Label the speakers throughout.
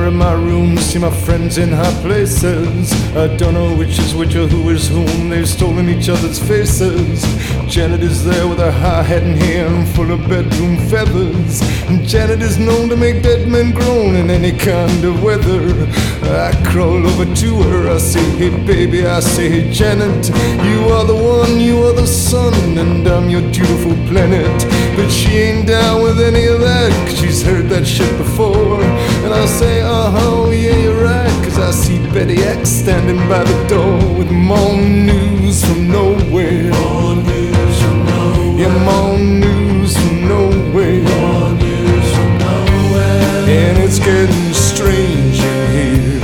Speaker 1: corner of my room, see my friends in high places. I don't know which is which or who is whom. They've stolen each other's faces. Janet is there with her high hat and hair and full of bedroom feathers. And Janet is known to make dead men groan in any kind of weather. I crawl over to her, I say, hey baby, I say, hey Janet, you are the one, you are the sun, and I'm your beautiful planet. But she ain't down with any of that, 'cause she's heard that shit before. And I say, uh-huh, yeah, you're right, 'cause I see Betty X standing by the door with more news from nowhere.
Speaker 2: More news from nowhere.
Speaker 1: Yeah, more news from nowhere.
Speaker 2: More news from nowhere.
Speaker 1: And it's getting strange in here.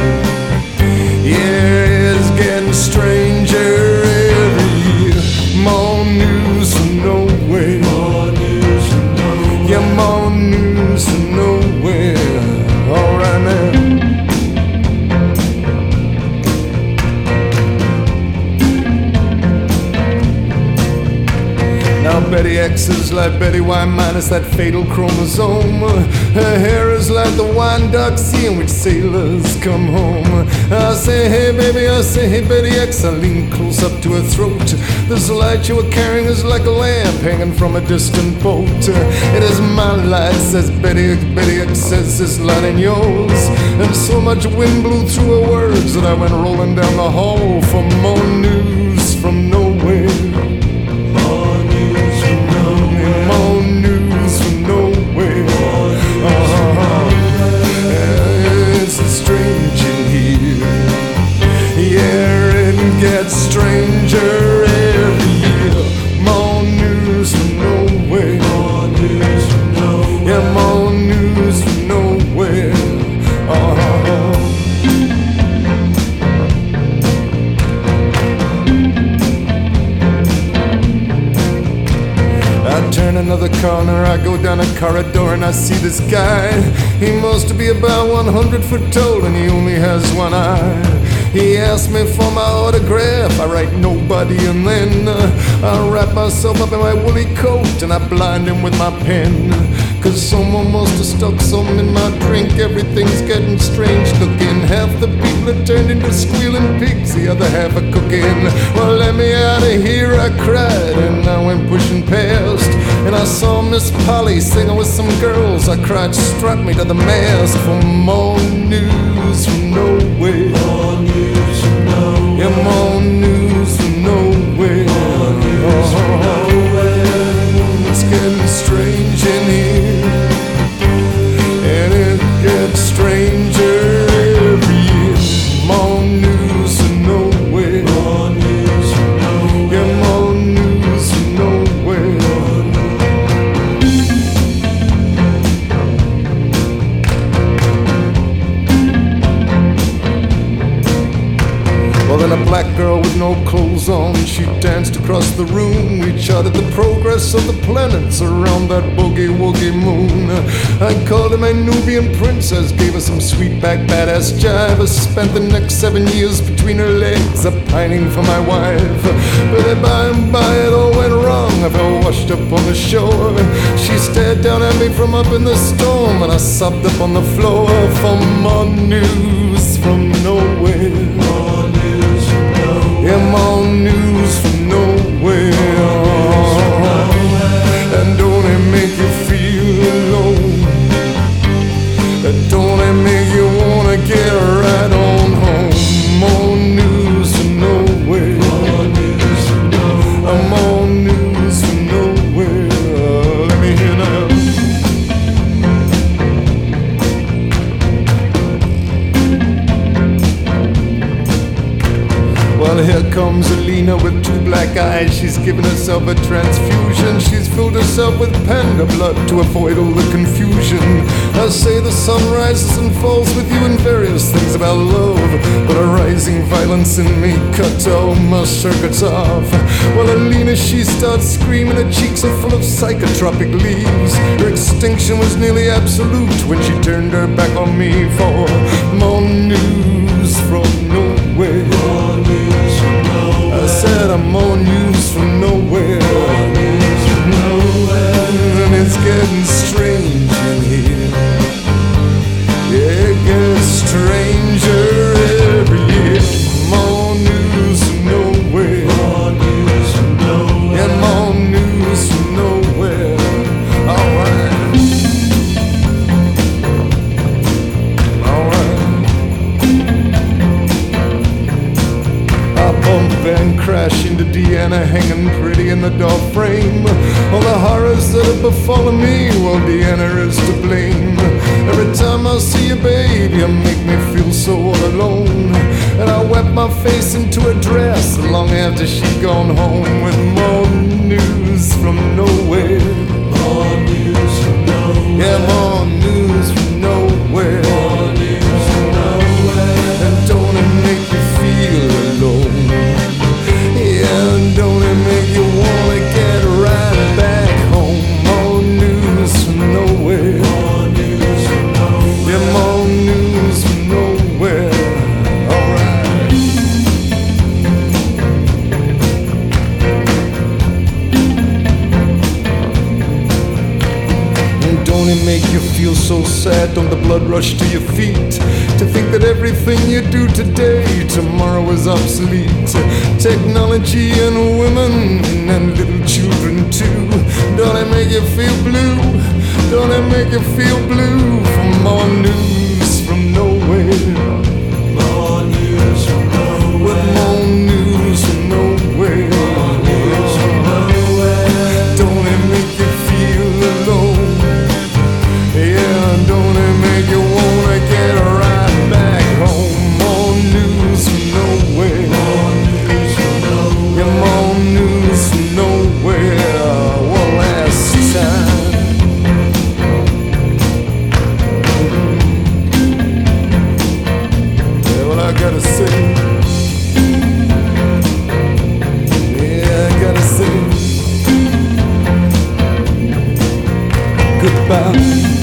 Speaker 1: Yeah, it's getting stranger every year. More news from nowhere.
Speaker 2: More news from nowhere.
Speaker 1: Yeah, more news from nowhere. All right now. Now Betty X is like Betty Y minus that fatal chromosome. Her hair is like the wine dark sea in which sailors come home. I say, hey baby, I say, hey Betty X. I lean close up to her throat. This light you were carrying is like a lamp hanging from a distant boat. It is my light, says Betty X. Betty X says, this light ain't yours. And so much wind blew through her words that I went rolling down the hall for more news from nowhere.
Speaker 2: More news from nowhere.
Speaker 1: More news from nowhere. It's strange in here. Yeah, it gets stranger every year. More news from nowhere.
Speaker 2: More news from nowhere.
Speaker 1: Yeah, more news from nowhere. I turn another corner, I go down a corridor and I see this guy. He must be about 100 foot tall and he only has one eye. He asked me for my autograph, I write nobody, and then I wrap myself up in my woolly coat and I blind him with my pen. 'Cause someone must have stuck something in my drink. Everything's getting strange looking. Half the people are turned into squealing pigs, the other half are cooking. Well, let me out of here, I cried, and I went pushing past. And I saw Miss Polly singing with some girls. I cried, strap me to the mast for more news from nowhere.
Speaker 2: More news from nowhere.
Speaker 1: Yeah, more news from nowhere.
Speaker 2: More news from nowhere.
Speaker 1: It's getting strange in here, and it gets stranger every year. More news from nowhere.
Speaker 2: More news from nowhere.
Speaker 1: Yeah, more news from nowhere. Well, then a black girl with no clothes on, she danced across the room. We charted the progress of the planets around that boogie-woogie moon. I called her my Nubian princess, gave her some sweet back badass jive. I spent the next 7 years between her legs, a pining for my wife. But then by and by it all went wrong. I fell washed up on the shore. She stared down at me from up in the storm, and I sobbed up on the floor for more news from nowhere.
Speaker 2: More news from nowhere.
Speaker 1: Yeah, more news from nowhere. And don't it make you feel alone? Don't it make you wanna get right on home? More news from nowhere.
Speaker 2: More news from nowhere.
Speaker 1: More news from nowhere. Let me hear now. Well, here comes Alina with two black eyes. She's given herself a transfusion. She's filled herself with panda blood to avoid all the confusion. I say the sun rises and falls with you and various things about love, but a rising violence in me cut all my circuits off. Well, Alina, she starts screaming. Her cheeks are full of psychotropic leaves. Her extinction was nearly absolute when she turned her back on me for more news from nowhere.
Speaker 2: More news from nowhere.
Speaker 1: I said I'm more news from nowhere.
Speaker 2: More news from nowhere.
Speaker 1: And it's getting strange in here. Yeah, it gets horrors that have befallen me, well, Deanna is to blame. Every time I see you, babe, you make me feel so all alone. And I wet my face into a dress long after she'd gone home with more news from nowhere.
Speaker 2: More news from nowhere.
Speaker 1: Yeah, more news from nowhere.
Speaker 2: More news from nowhere.
Speaker 1: And don't it make you feel alone? Yeah, and don't it make you wanna get right back home? More news from nowhere.
Speaker 2: More news from nowhere.
Speaker 1: Yeah, more news from nowhere. Alright. And don't it make you feel so sad? Don't the blood rush to your feet to think that everything you do today, tomorrow is obsolete? Technology and women and little children too. Don't it make you feel blue? Don't it make you feel blue for more news from nowhere?
Speaker 2: More news from nowhere.
Speaker 1: With more news from nowhere.
Speaker 2: More news from nowhere.
Speaker 1: Don't it make you feel alone? Yeah, don't it make you wanna get right back home? More news from nowhere.
Speaker 2: More news from nowhere.
Speaker 1: Yeah, more news from nowhere. One last time. Yeah, well, I gotta say. Yeah, I gotta say. Goodbye.